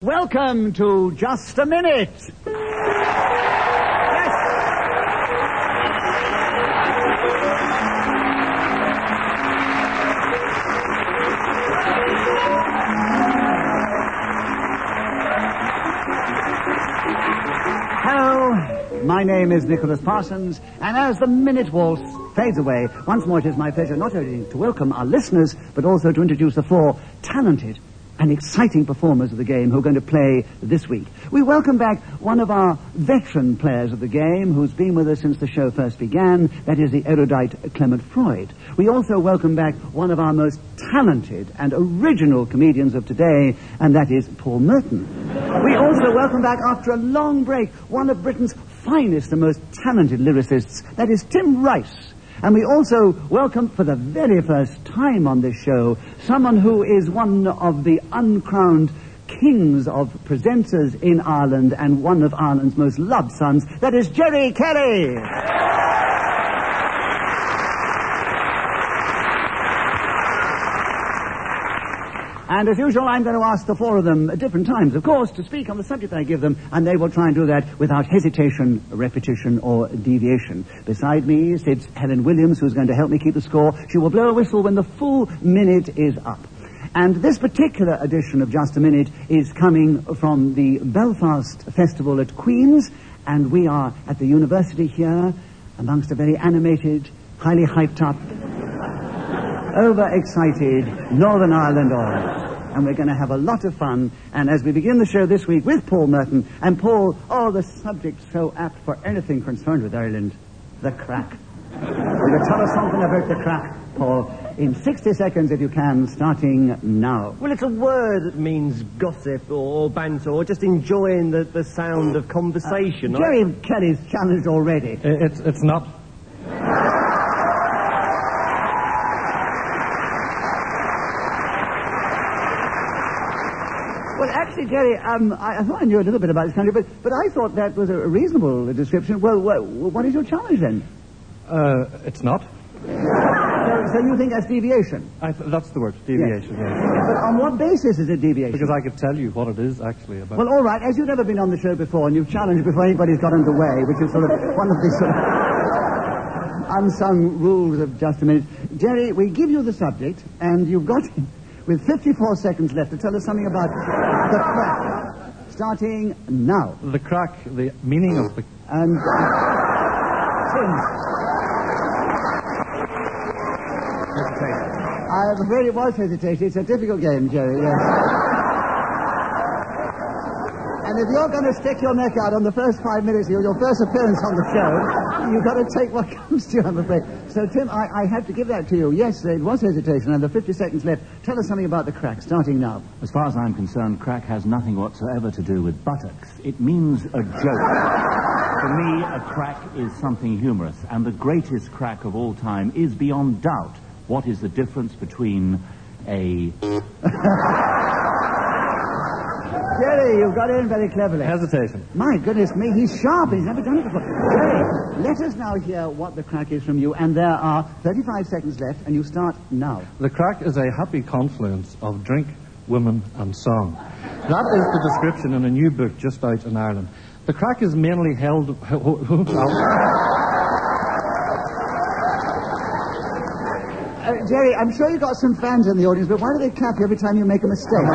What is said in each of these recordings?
Welcome to Just a Minute. Hello, my name is Nicholas Parsons, and as the Minute Waltz fades away, once more it is my pleasure not only to welcome our listeners, but also to introduce the four talented and exciting performers of the game who are going to play this week. We welcome back one of our veteran players of the game who's been with us since the show first began, that is the erudite Clement Freud. We also welcome back one of our most talented and original comedians of today, and that is Paul Merton. We also welcome back, after a long break, one of Britain's finest and most talented lyricists, that is Tim Rice. And we also welcome, for the very first time on this show, someone who is one of the uncrowned kings of presenters in Ireland and one of Ireland's most loved sons. That is Jerry Kelly. And as usual, I'm going to ask the four of them at different times, of course, to speak on the subject I give them, and they will try and do that without hesitation, repetition, or deviation. Beside me sits Helen Williams, who's going to help me keep the score. She will blow a whistle when the full minute is up. And this particular edition of Just a Minute is coming from the Belfast Festival at Queen's, and we are at the university here amongst a very animated, highly hyped up, overexcited Northern Ireland audience. And we're going to have a lot of fun. And as we begin the show this week with Paul Merton, and Paul, the subject so apt for anything concerned with Ireland, the crack. Will you tell us something about the crack, Paul, in 60 seconds if you can, starting now? Well, it's a word that means gossip or banter or just enjoying the sound of conversation. Jerry Kelly's challenged already. It's not. Well, actually, Jerry, I thought I knew a little bit about this country, but I thought that was a reasonable description. Well, what is your challenge then? It's not. So you think that's deviation? That's the word, deviation, yes. But on what basis is it deviation? Because I could tell you what it is actually about. Well, all right, as you've never been on the show before and you've challenged before anybody's got underway, which is sort of one of the sort of unsung rules of Just a Minute. Jerry, we give you the subject, and you've got, with 54 seconds left, to tell us something about the crack. Starting now. The crack, the meaning of the... And... Tim. I'm afraid it was hesitation. It's a difficult game, Jerry, yes. And if you're going to stick your neck out on the first 5 minutes of your first appearance on the show, you've got to take what comes to you, I'm afraid. So, Tim, I have to give that to you. Yes, it was hesitation, and the 50 seconds left. Tell us something about the crack, starting now. As far as I'm concerned, crack has nothing whatsoever to do with buttocks. It means a joke. For me, a crack is something humorous, and the greatest crack of all time is, beyond doubt, what is the difference between a... Jerry, you've got in very cleverly. Hesitation. My goodness me, he's sharp. He's never done it before. Jerry, let us now hear what the crack is from you, and there are 35 seconds left, and you start now. The crack is a happy confluence of drink, women, and song. That is the description in a new book just out in Ireland. The crack is mainly held... Jerry, I'm sure you've got some fans in the audience, but why do they clap you every time you make a mistake?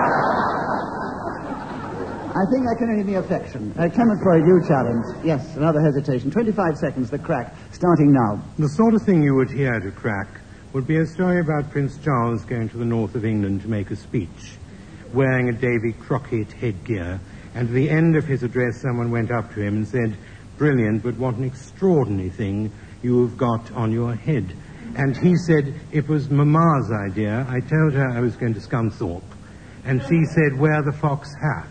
I think that can only be affection. Clement Freud, you challenge. Yes, another hesitation. 25 seconds, the crack, starting now. The sort of thing you would hear at a crack would be a story about Prince Charles going to the north of England to make a speech, wearing a Davy Crockett headgear, and at the end of his address someone went up to him and said, "Brilliant, but what an extraordinary thing you have got on your head." And he said, "It was Mamma's idea. I told her I was going to Scunthorpe." And she said, "Wear the fox hat."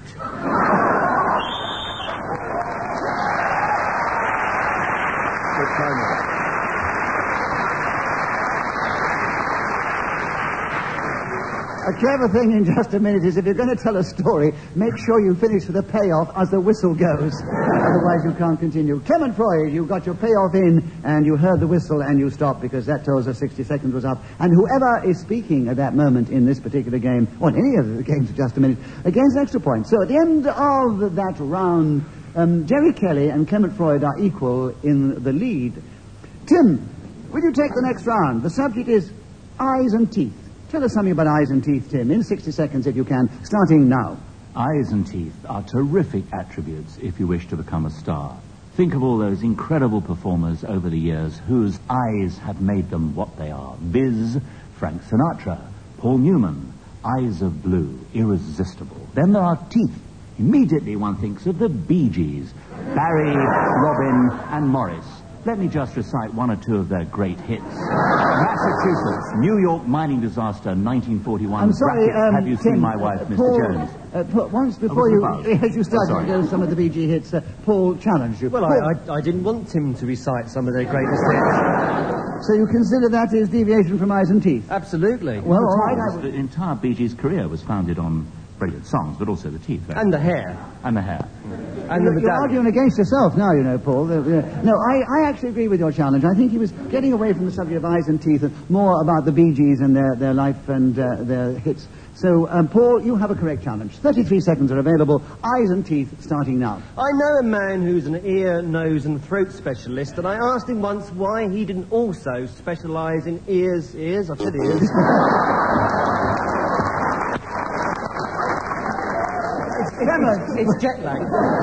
A clever thing in just a minute is if you're going to tell a story, make sure you finish with a payoff as the whistle goes. Otherwise you can't continue. Clement Freud, you got your payoff in and you heard the whistle and you stopped because that tells us 60 seconds was up. And whoever is speaking at that moment in this particular game, or in any of the games in just a minute, gains an extra point. So at the end of that round, Jerry Kelly and Clement Freud are equal in the lead. Tim, will you take the next round? The subject is eyes and teeth. Tell us something about eyes and teeth, Tim, in 60 seconds if you can, starting now. Eyes and teeth are terrific attributes if you wish to become a star. Think of all those incredible performers over the years whose eyes have made them what they are. Viz, Frank Sinatra, Paul Newman, eyes of blue, irresistible. Then there are teeth. Immediately one thinks of the Bee Gees, Barry, Robin, and Morris. Let me just recite one or two of their great hits. Massachusetts, New York mining disaster, 1941. I'm sorry, Have you Tim, seen my wife, Mr. Paul, Jones? Once before as you started sorry. to go some of the BG hits, Paul challenged you. Well, Paul, I didn't want Tim to recite some of their greatest hits. so you consider that is deviation from eyes and teeth? Absolutely. Well, all right. The entire Bee Gees' career was founded on brilliant songs, but also the teeth. And the hair. And the hair. And the You're medallion. arguing against yourself now, you know, Paul. No, I actually agree with your challenge. I think he was getting away from the subject of eyes and teeth and more about the Bee Gees and their life and their hits. So, Paul, you have a correct challenge. 33 seconds are available. Eyes and teeth starting now. I know a man who's an ear, nose and throat specialist, and I asked him once why he didn't also specialise in ears, I said ears. It's jet lag.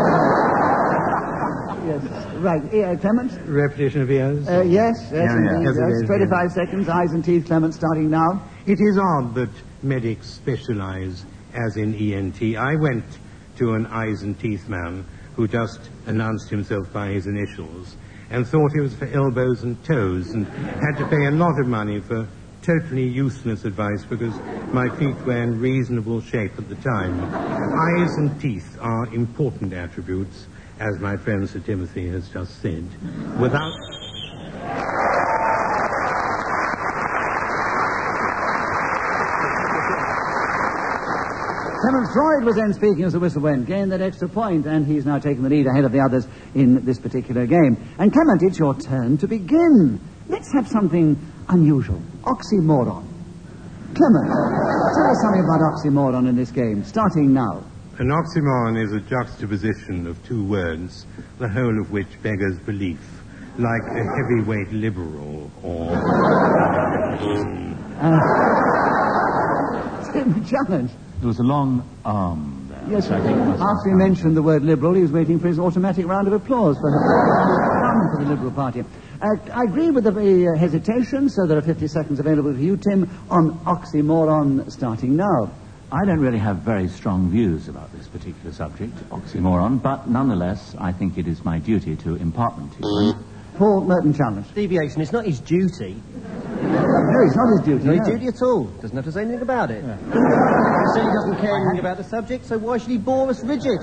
Yes, right. Clement? Repetition of ears? Yes, indeed. Yes, it Yes. is, 25 seconds. Eyes and teeth, Clement, starting now. It is odd that medics specialize as in ENT. I went to an eyes and teeth man who just announced himself by his initials and thought it was for elbows and toes and had to pay a lot of money for totally useless advice because my feet were in reasonable shape at the time. Eyes and teeth are important attributes, as my friend Sir Timothy has just said. Without... Clement Freud was then speaking as the whistle went, gained that extra point, and he's now taken the lead ahead of the others in this particular game. And Clement, it's your turn to begin. Let's have something unusual. Oxymoron. Clement, tell us something about oxymoron in this game, starting now. An oxymoron is a juxtaposition of two words, the whole of which beggars belief, like a heavyweight liberal or... Tim, challenge. There was a long arm there. Yes, which I think must after he mentioned the word liberal, he was waiting for his automatic round of applause for the Liberal Party. I agree with the hesitation, so there are 50 seconds available for you, Tim, on oxymoron starting now. I don't really have very strong views about this particular subject, oxymoron, but nonetheless, I think it is my duty to impart them to you. Paul Merton challenge. Deviation, it's not his duty. No, it's not his duty. No duty at all. Doesn't have to say anything about it. Yeah. He said he doesn't care anything about the subject, so why should he bore us rigid?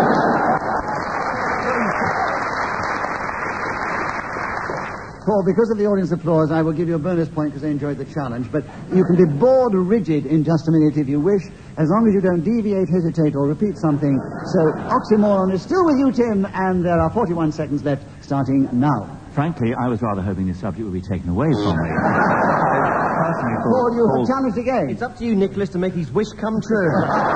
Paul, because of the audience applause, I will give you a bonus point because they enjoyed the challenge, but you can be bored rigid in just a minute if you wish, as long as you don't deviate, hesitate, or repeat something. So, oxymoron is still with you, Tim, and there are 41 seconds left, starting now. Frankly, I was rather hoping this subject would be taken away from me. Personally, Paul, you have challenged again. It's up to you, Nicholas, to make his wish come true.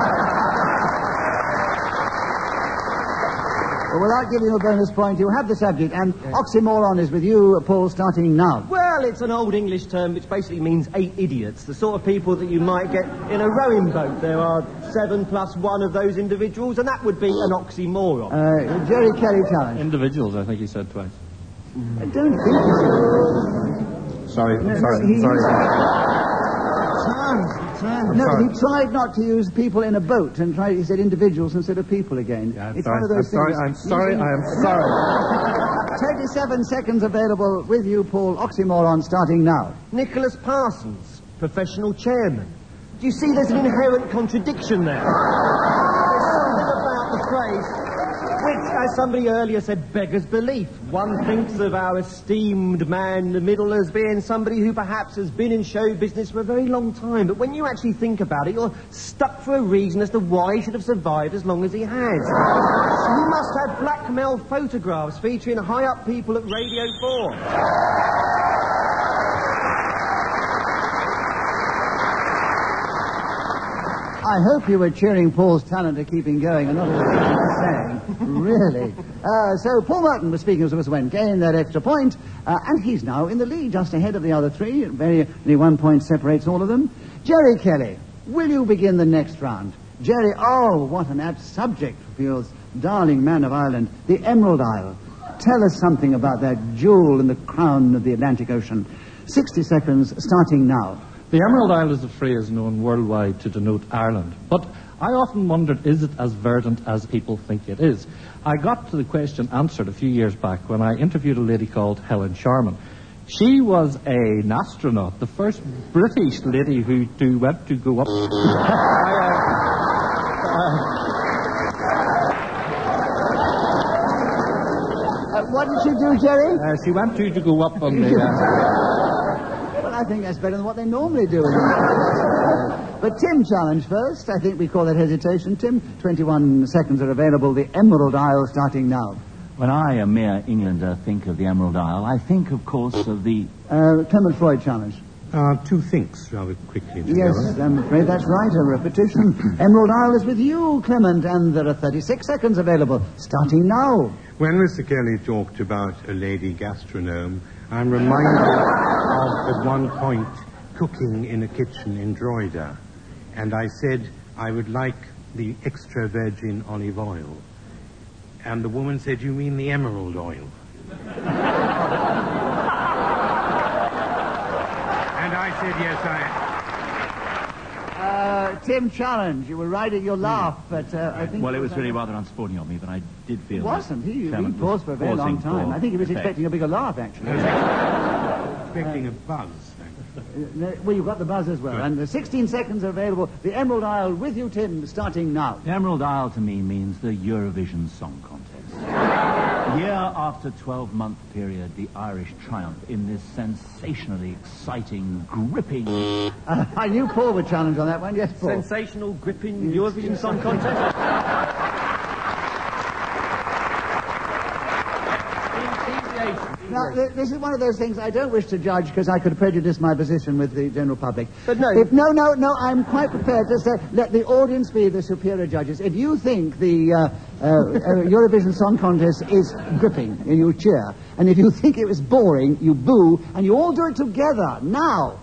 Well, without giving you a bonus point, you have the subject, and oxymoron is with you, Paul, starting now. Well, it's an old English term which basically means 8 idiots, the sort of people that you might get in a rowing boat. There are 7 plus 1 of those individuals, and that would be an oxymoron. Jerry Kelly challenge. Individuals, I think he said twice. I don't think so. Sorry, No, I'm sorry. he- Sorry. No, he tried not to use people in a boat, and he said individuals instead of people again. Yeah, it's sorry. one of those things. I'm sorry. I am sorry. 27 seconds available with you, Paul. Oxymoron starting now. Nicholas Parsons, professional chairman. Do you see there's an inherent contradiction there? There's something about the phrase Which, as somebody earlier said, beggars belief. One thinks of our esteemed man in the middle as being somebody who perhaps has been in show business for a very long time. But when you actually think about it, you're stuck for a reason as to why he should have survived as long as he has. You must have blackmail photographs featuring high-up people at Radio 4. I hope you were cheering Paul's talent to keep him going and not what he was saying. Really. So Paul Merton was speaking as Sir Wayne, gained that extra point, and he's now in the lead, just ahead of the other three. Only 1 point separates all of them. Jerry Kelly, will you begin the next round? Jerry, oh, what an apt subject for your darling man of Ireland, the Emerald Isle. Tell us something about that jewel in the crown of the Atlantic Ocean. 60 seconds, starting now. The Emerald Isle is a phrase known worldwide to denote Ireland, but I often wondered, is it as verdant as people think it is? I got to the question answered a few years back when I interviewed a lady called Helen Sharman. She was an astronaut, the first British lady who went to go up... What did she do, Jerry? She went to go up on the... Well, I think that's better than what they normally do. But Tim challenge first. I think we call that hesitation. Tim, 21 seconds are available. The Emerald Isle starting now. When I, a mere Englander, think of the Emerald Isle, I think, of course, of the... Clement Freud challenge. Two thinks rather quickly. Yes, I'm afraid that's right. A repetition. Emerald Isle is with you, Clement, and there are 36 seconds available. Starting now. When Mr. Kelly talked about a lady gastronome, I'm reminded of, at one point, cooking in a kitchen in Drogheda. And I said I would like the extra virgin olive oil. And the woman said, you mean the emerald oil? And I said, yes, Tim challenge. You were right at your laugh, but I think... Well, it was really rather unsporting of me, but I did feel... It wasn't. He Clement paused for a very long time. I think he was expecting a bigger laugh, actually. expecting a buzz. Well, you've got the buzz as well. Good. And the 16 seconds are available. The Emerald Isle with you, Tim, starting now. The Emerald Isle to me means the Eurovision Song Contest. Year after 12-month period, the Irish triumph in this sensationally exciting, gripping... I knew Paul would challenge on that one. Yes, Paul. Sensational, gripping Eurovision Song Contest. Now, this is one of those things I don't wish to judge because I could prejudice my position with the general public. But no. No, I'm quite prepared to say, let the audience be the superior judges. If you think the Eurovision Song Contest is gripping, you cheer. And if you think it was boring, you boo. And you all do it together. Now.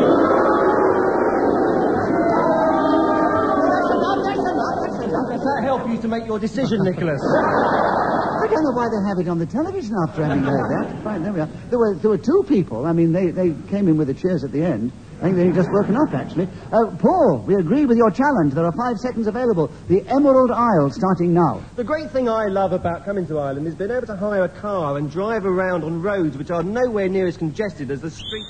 Does that help you to make your decision, Nicholas? I don't know why they have it on the television after having heard that. Fine, there we are. There were two people. I mean, they came in with the cheers at the end. I think they'd just woken up, actually. Paul, we agree with your challenge. There are 5 seconds available. The Emerald Isle starting now. The great thing I love about coming to Ireland is being able to hire a car and drive around on roads which are nowhere near as congested as the street...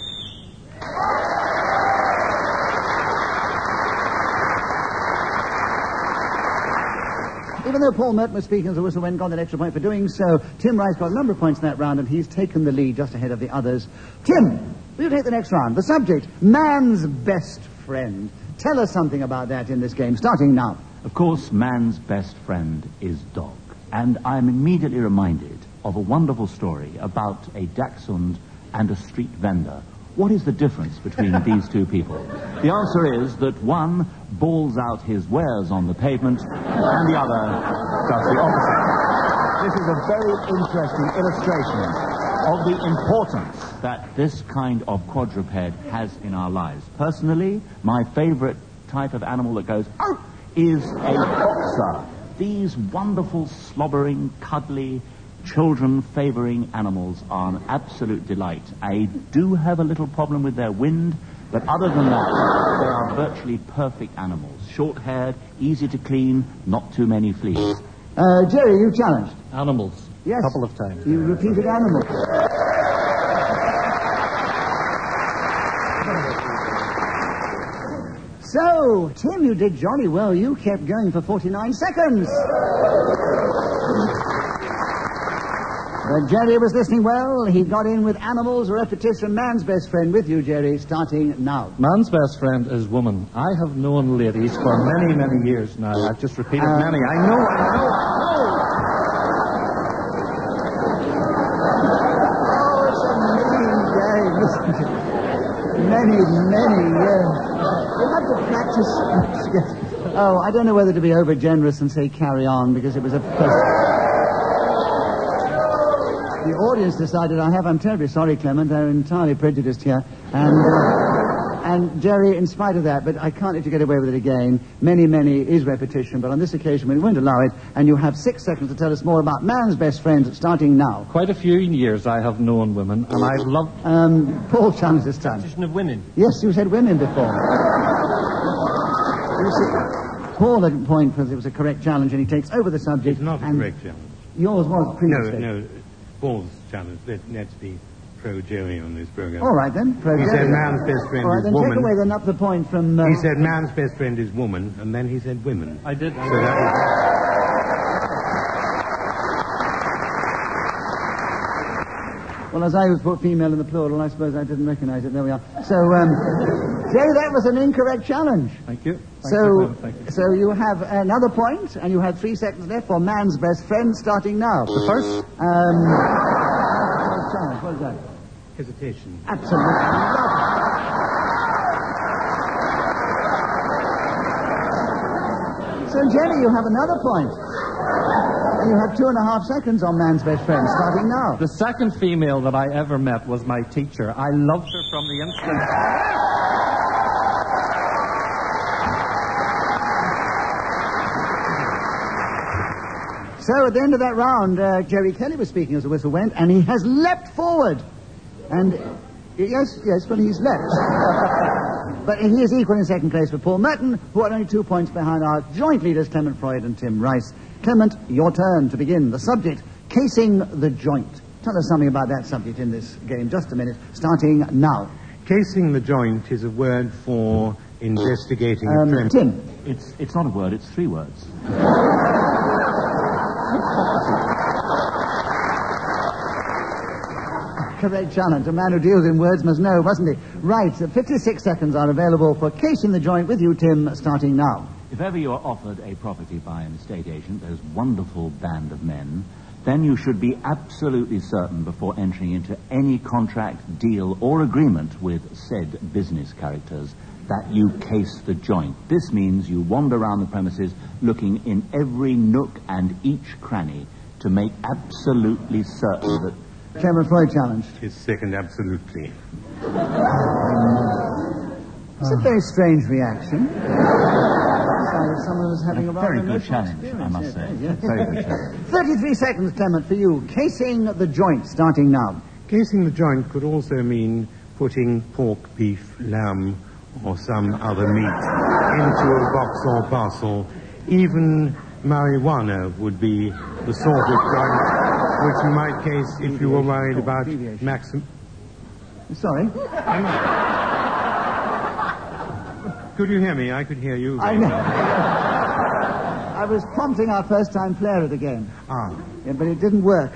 Even though Paul Merton was speaking as a whistle went, got an extra point for doing so, Tim Rice got a number of points in that round, and he's taken the lead just ahead of the others. Tim, will you take the next round? The subject, man's best friend. Tell us something about that in this game, starting now. Of course, man's best friend is dog. And I'm immediately reminded of a wonderful story about a dachshund and a street vendor. What is the difference between these two people? The answer is that one bawls out his wares on the pavement and the other does the opposite. This is a very interesting illustration of the importance that this kind of quadruped has in our lives. Personally, my favorite type of animal that goes, "Arf!" is a boxer. These wonderful, slobbering, cuddly, children-favouring animals are an absolute delight. I do have a little problem with their wind, but other than that, they are virtually perfect animals. Short-haired, easy to clean, not too many fleas. Jerry, you challenged. Animals. Yes. A couple of times. You repeated animals. So, So, Tim, you did jolly well. You kept going for 49 seconds. But Jerry was listening well. He got in with animals, repetition, man's best friend with you, Jerry, starting now. Man's best friend is woman. I have known ladies for many, many years now. I've just repeated many. I know. Oh, it's a mean game, isn't it? Many years. You have to practice. Oh, I don't know whether to be over generous and say carry on, because it was a... The audience decided I'm terribly sorry, Clement. They're entirely prejudiced here. And Jerry, in spite of that, but I can't let you get away with it again. Many is repetition, but on this occasion we won't allow it, and you have 6 seconds to tell us more about man's best friend, starting now. Quite a few years I have known women, and I love... Paul challenged this time. Repetition of women. Yes, you said women before. You see, Paul had a point because it was a correct challenge, and he takes over the subject. It's not a correct challenge. Yours was previously. No. Paul's challenge. Let's be pro-Jerry on this program. All right, then. He said man's best friend All right, is then woman. take away then up the point from... He said man's best friend is woman, and then he said women. I did. So that was... Well, as I was put female in the plural, I suppose I didn't recognize it. There we are. So, Jerry, that was an incorrect challenge. Thank you. So you. You have another point, and you have 3 seconds left for man's best friend, starting now. The first? Challenge. What is that? Hesitation. Absolutely. So, Jenny, you have another point. And you have 2.5 seconds on man's best friend, starting now. The second female that I ever met was my teacher. I loved her from the instant... So at the end of that round, Jerry Kelly was speaking as the whistle went, and he has leapt forward. And yes, well, he's leapt. But he is equal in second place with Paul Merton, who are only 2 points behind our joint leaders, Clement Freud and Tim Rice. Clement, your turn to begin. The subject, casing the joint. Tell us something about that subject in this game. Just a minute, starting now. Casing the joint is a word for investigating a trend. Tim. It's not a word, it's 3 words. Correct challenge. A man who deals in words must know, wasn't he? Right, 56 seconds are available for casing the joint with you, Tim, starting now. If ever you are offered a property by an estate agent, those wonderful band of men, then you should be absolutely certain before entering into any contract, deal, or agreement with said business characters that you case the joint. This means you wander around the premises looking in every nook and each cranny to make absolutely certain that... Clement Freud challenged. His second, absolutely. It's a very strange reaction. Someone was having a rather very good challenge, I must say. Yes. Very good challenge. 33 seconds, Clement, for you. Casing the joint, starting now. Casing the joint could also mean putting pork, beef, lamb, or some other meat into a box or parcel. Even marijuana would be the sort of joint which you might case if you were worried about maximum... Sorry? Could you hear me? I could hear you. I know. I was prompting our first-time player of the game. Yeah, but it didn't work.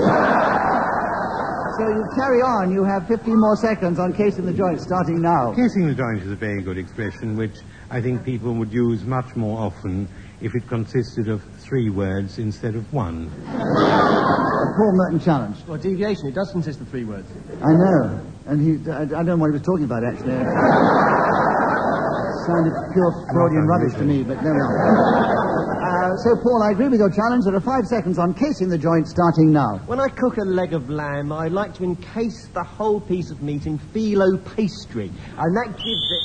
So you carry on. You have 15 more seconds on casing the joint, starting now. Casing the joint is a very good expression, which I think people would use much more often if it consisted of 3 words instead of 1. Paul Merton challenge. Well, deviation, it does consist of 3 words. I know. And I don't know what he was talking about, actually. Sounded pure Freudian rubbish to me, but there we are. So, Paul, I agree with your challenge. There are 5 seconds on casing the joint, starting now. When I cook a leg of lamb, I like to encase the whole piece of meat in phyllo pastry, and that gives it...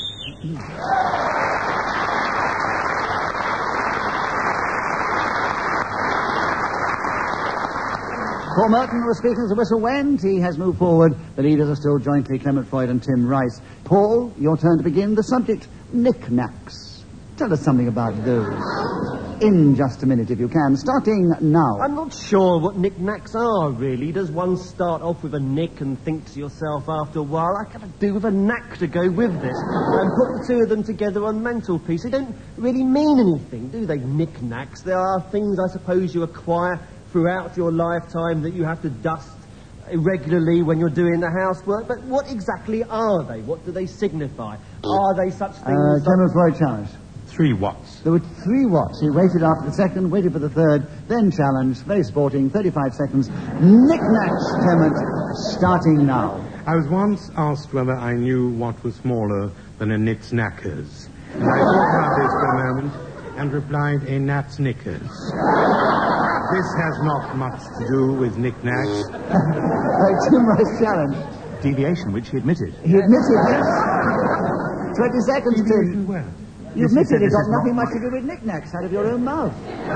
Paul Merton was speaking as the whistle went. He has moved forward. The leaders are still jointly Clement Freud and Tim Rice. Paul, your turn to begin. The subject, knick-knacks. Tell us something about those. in just a minute, if you can, starting now. I'm not sure what knick-knacks are, really. Does one start off with a nick and think to yourself after a while, I could do with a knack to go with this, and put the two of them together on mantelpiece? They don't really mean anything, do they, knick-knacks? There are things, I suppose, you acquire throughout your lifetime that you have to dust regularly when you're doing the housework, but what exactly are they? What do they signify? Are they such things? Clement Freud challenged. 3 watts. There were 3 watts. He waited after the second, waited for the third, then challenged. Very sporting, 35 seconds. Knick-knacks, Clement, starting now. I was once asked whether I knew what was smaller than a knit's knackers. And I thought about this for a moment and replied, a gnat's knickers. This has not much to do with knick-knacks. Tim Rice challenged. Deviation, which he admitted. He admitted, yes. 20 seconds, Tim. Well, You admitted it got nothing much to do with knick-knacks out of your own mouth.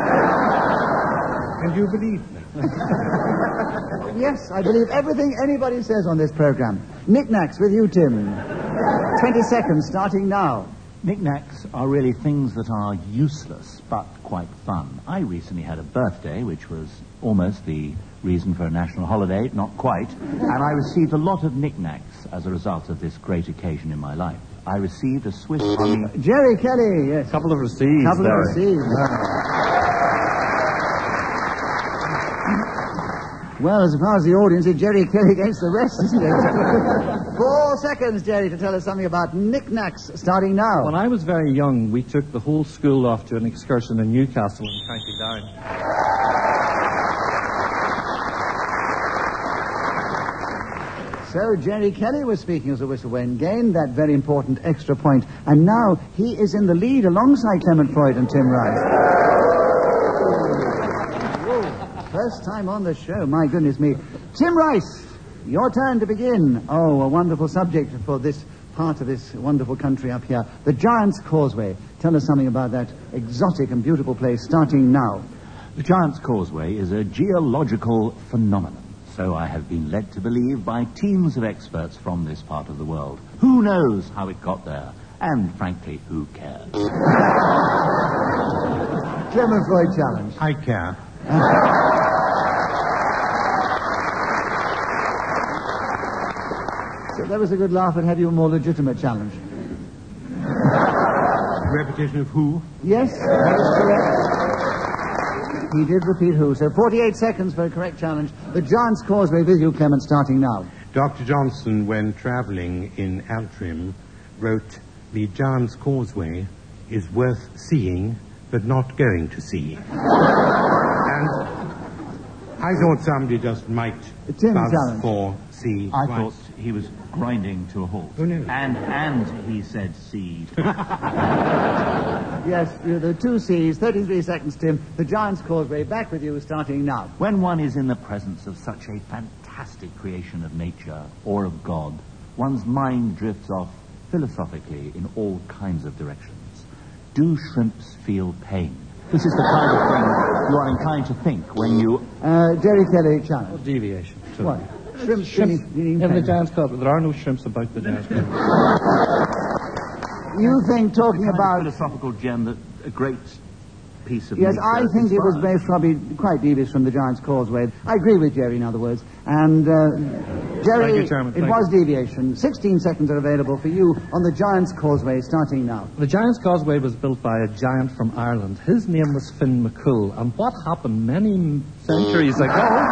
and you believe that? Yes, I believe everything anybody says on this program. Knick-knacks with you, Tim. 20 seconds, starting now. Knick-knacks are really things that are useless, but quite fun. I recently had a birthday, which was almost the reason for a national holiday, not quite, and I received a lot of knick-knacks as a result of this great occasion in my life. I received a Swiss Army... Jerry Kelly, yes. Couple of receipts. Couple of receipts. Well, as far as the audience, it's Jerry Kelly against the rest, isn't it? 4 seconds, Jerry, to tell us something about knick-knacks, starting now. When I was very young, we took the whole school off to an excursion in Newcastle in County Down. So Jerry Kelly was speaking as a whistle-wind, gained that very important extra point, and now he is in the lead alongside Clement Freud and Tim Rice. First time on the show, my goodness me. Tim Rice, your turn to begin. Oh, a wonderful subject for this part of this wonderful country up here. The Giant's Causeway. Tell us something about that exotic and beautiful place, starting now. The Giant's Causeway is a geological phenomenon, so I have been led to believe by teams of experts from this part of the world. Who knows how it got there? And, frankly, who cares? Clement Freud challenge. I care. So that was a good laugh, and have you a more legitimate challenge? Repetition of who? Yes, that is correct. He did repeat who. So 48 seconds for a correct challenge. The Giant's Causeway with you, Clement, starting now. Dr. Johnson, when travelling in Altrincham, wrote, the Giant's Causeway is worth seeing, but not going to see. And I thought somebody just might Tim buzz challenge. for C. I twice. thought he was grinding to a halt. Oh, no. And he said seed. Yes, the 2 C's, 33 seconds, Tim. The Giant's Causeway, back with you, starting now. When one is in the presence of such a fantastic creation of nature or of God, one's mind drifts off philosophically in all kinds of directions. Do shrimps feel pain? This is the kind of thing you are inclined to think when you... Jerry Kelly challenge. Deviation. So What? Shrimps Shrimps feeling in the pain. Giant's Causeway. There are no shrimps about the Giant's Causeway. You think talking kind of about... philosophical gem that a great piece of Yes, nature I think it was inspires. based probably quite devious from the Giant's Causeway. I agree with Jerry, in other words. And, Jerry, Thank you, Chairman. it Thank was deviation. 16 seconds are available for you on the Giant's Causeway, starting now. The Giant's Causeway was built by a giant from Ireland. His name was Finn McCool. And what happened many centuries ago...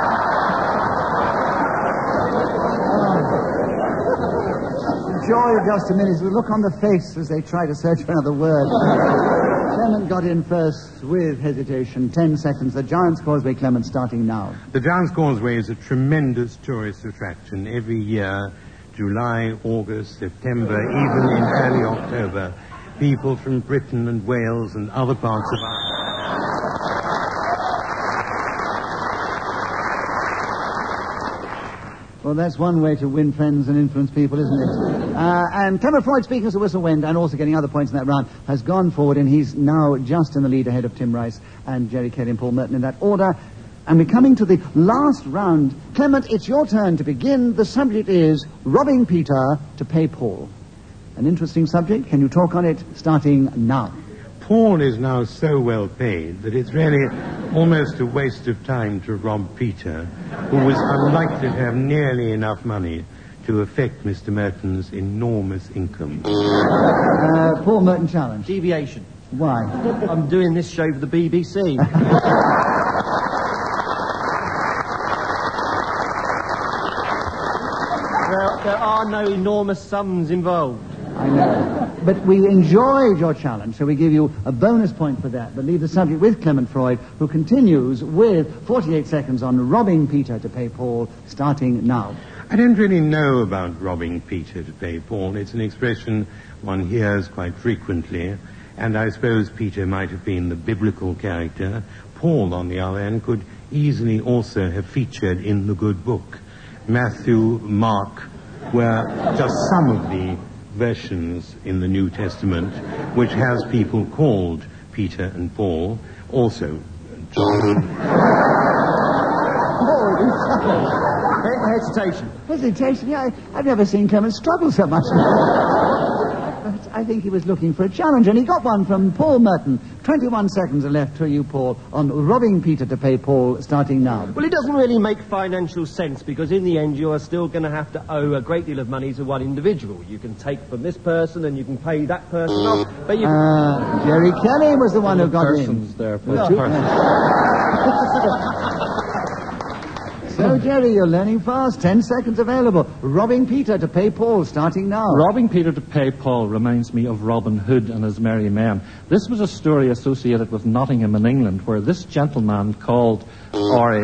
Joy of just a minute. The look on the face as they try to search for another word. Clement got in first with hesitation. 10 seconds. The Giant's Causeway, Clement, starting now. The Giant's Causeway is a tremendous tourist attraction every year, July, August, September, even in early October. People from Britain and Wales and other parts of Ireland. Well, that's one way to win friends and influence people, isn't it? And Clement Freud, speaking as a whistle wind and also getting other points in that round, has gone forward, and he's now just in the lead ahead of Tim Rice and Jerry Kelly and Paul Merton in that order. And we're coming to the last round. Clement, it's your turn to begin. The subject is robbing Peter to pay Paul. An interesting subject. Can you talk on it starting now? Paul is now so well paid that it's really almost a waste of time to rob Peter, who was unlikely to have nearly enough money to affect Mr. Merton's enormous income. Paul Merton challenge. Deviation. Why? I'm doing this show for the BBC. There are no enormous sums involved. I know. But we enjoyed your challenge, so we give you a bonus point for that. But leave the subject with Clement Freud, who continues with 48 seconds on robbing Peter to pay Paul, starting now. I don't really know about robbing Peter to pay Paul. It's an expression one hears quite frequently, and I suppose Peter might have been the biblical character. Paul, on the other hand, could easily also have featured in the good book. Matthew, Mark were just some of the versions in the New Testament which has people called Peter and Paul, also John. Hesitation. Hesitation? Yeah, I've never seen Clement struggle so much. But I think he was looking for a challenge, and he got one from Paul Merton. 21 seconds are left for you, Paul, on robbing Peter to pay Paul, starting now. Well, it doesn't really make financial sense, because in the end you are still going to have to owe a great deal of money to one individual. You can take from this person and you can pay that person off, but you... Jerry Kelly was the one who got in. There, So, Jerry, you're learning fast. 10 seconds available. Robbing Peter to pay Paul, starting now. Robbing Peter to pay Paul reminds me of Robin Hood and his merry men. This was a story associated with Nottingham in England, where this gentleman called R.H.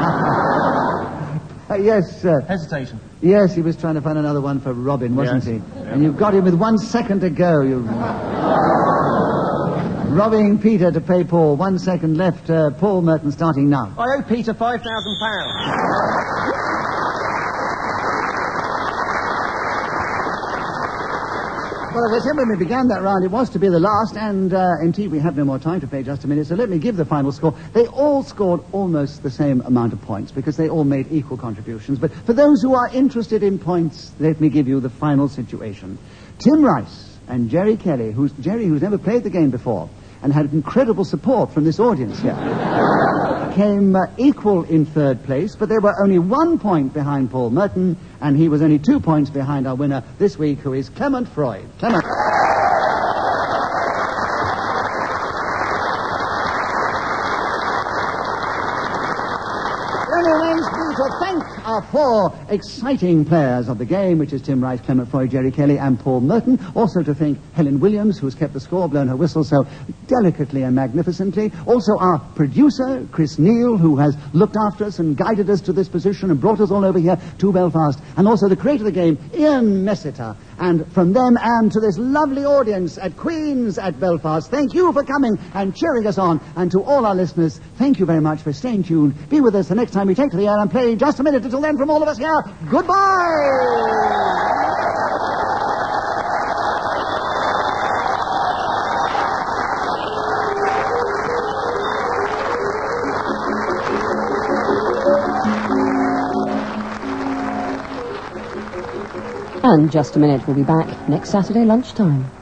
Yes, sir. Hesitation. Yes, he was trying to find another one for Robin, wasn't he? And you've got him with 1 second to go. Robbing Peter to pay Paul. 1 second left. Paul Merton, starting now. I owe Peter £5,000. Well, as I said when we began that round, it was to be the last, and indeed we have no more time to play, just a minute, so let me give the final score. They all scored almost the same amount of points, because they all made equal contributions. But for those who are interested in points, let me give you the final situation. Tim Rice and Jerry Kelly, who's never played the game before, and had incredible support from this audience here, came equal in third place, but they were only 1 point behind Paul Merton, and he was only 2 points behind our winner this week, who is Clement Freud. Clement. To thank our 4 exciting players of the game, which is Tim Rice, Clement Freud, Jerry Kelly, and Paul Merton. Also to thank Helen Williams, who's kept the score, blown her whistle so delicately and magnificently. Also our producer, Chris Neal, who has looked after us and guided us to this position and brought us all over here to Belfast. And also the creator of the game, Ian Messiter. And from them and to this lovely audience at Queen's at Belfast, thank you for coming and cheering us on. And to all our listeners, thank you very much for staying tuned. Be with us the next time we take to the air and play Just a Minute. Until then, from all of us here, goodbye! And Just a Minute will be back next Saturday lunchtime.